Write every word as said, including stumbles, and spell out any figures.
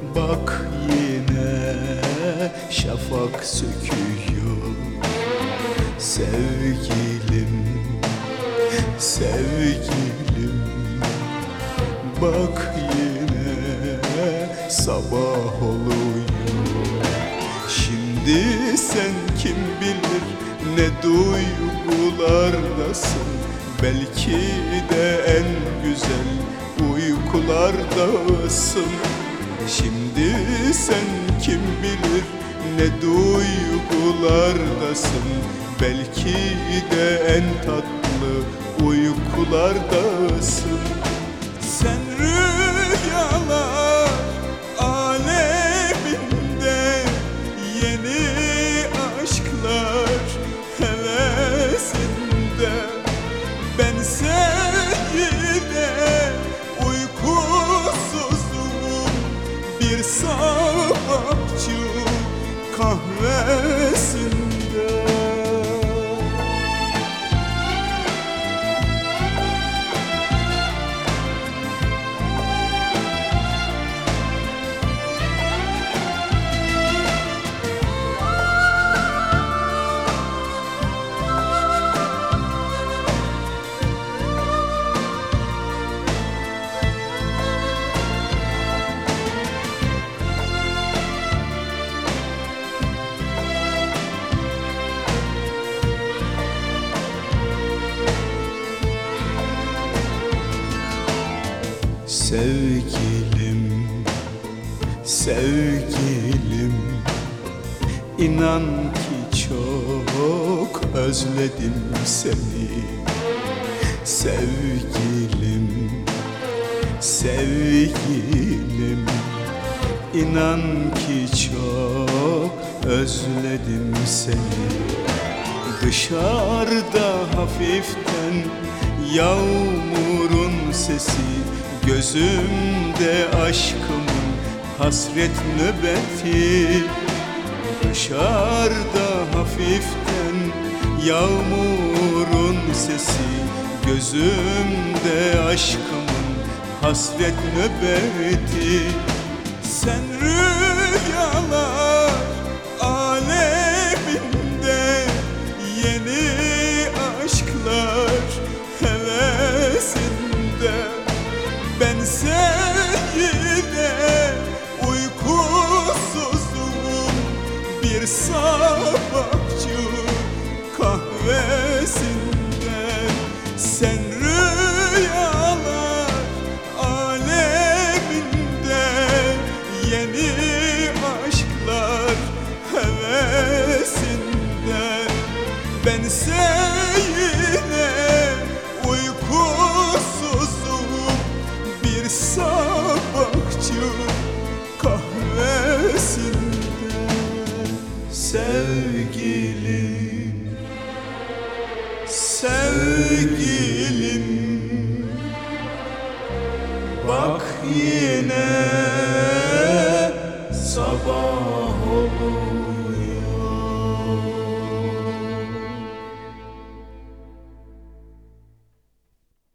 Bak yine şafak söküyor. Sevgilim, sevgilim, bak yine sabah oluyor. Şimdi sen kim bilir ne duygulardasın, belki de en güzel uykulardasın. Şimdi sen kim bilir ne duygulardasın, belki de en tatlı uykulardasın. Sen rüyalar aleminde, yeni aşklar hevesinde. Bense yine uykusuzum, bir sabahçı kahvesinde. Sevgilim, sevgilim, inan ki çok özledim seni. Sevgilim, sevgilim, inan ki çok özledim seni. Dışarıda hafiften yağmurun sesi, gözümde aşkımın hasret nöbeti. Dışarıda hafiften yağmurun sesi, gözümde aşkımın hasret nöbeti. Sen rüyalar aleminde, yeni aşklar hevesinde. Bense yine uykusuzum, bir sabahçı kahvesinde. Sen rüyalar aleminde, yeni aşklar hevesinde. Bense yine uykusuzum, bir sabahçı kahvesinde. Sevgilim, sevgilim, bak yine